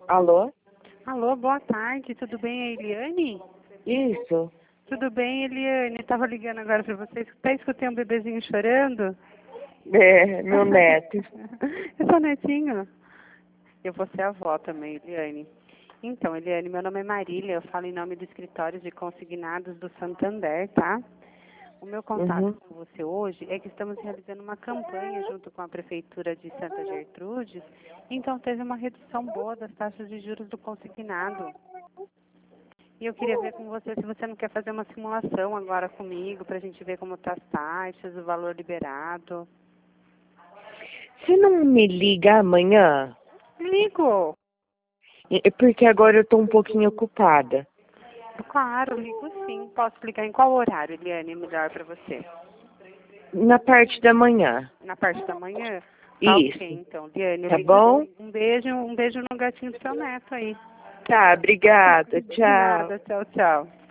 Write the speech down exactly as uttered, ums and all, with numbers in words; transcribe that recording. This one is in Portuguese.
Alô? Alô, boa tarde, tudo bem, é Eliane? Isso. Tudo bem, Eliane? Estava ligando agora para vocês. Até escutei um bebezinho chorando. É, meu neto. É seu netinho? Eu vou ser avó também, Eliane. Então, Eliane, meu nome é Marília, eu falo em nome do escritório de consignados do Santander, tá? O meu contato Uhum. com você hoje é que estamos realizando uma campanha junto com a Prefeitura de Santa Gertrudes, então teve uma redução boa das taxas de juros do consignado. E eu queria ver com você se você não quer fazer uma simulação agora comigo, para a gente ver como tá as taxas, o valor liberado. Você não me liga amanhã? Ligo! É porque agora eu tô um pouquinho ocupada. Claro, ligo sim. Posso ligar em qual horário, Eliane, é melhor para você? Na parte da manhã. Na parte da manhã? Tá ok, Isso. então. Eliane, eu Tá ligo bom? sim. Um beijo, um beijo no gatinho do seu neto aí. Tá, obrigada. De Tchau. nada, tchau, tchau.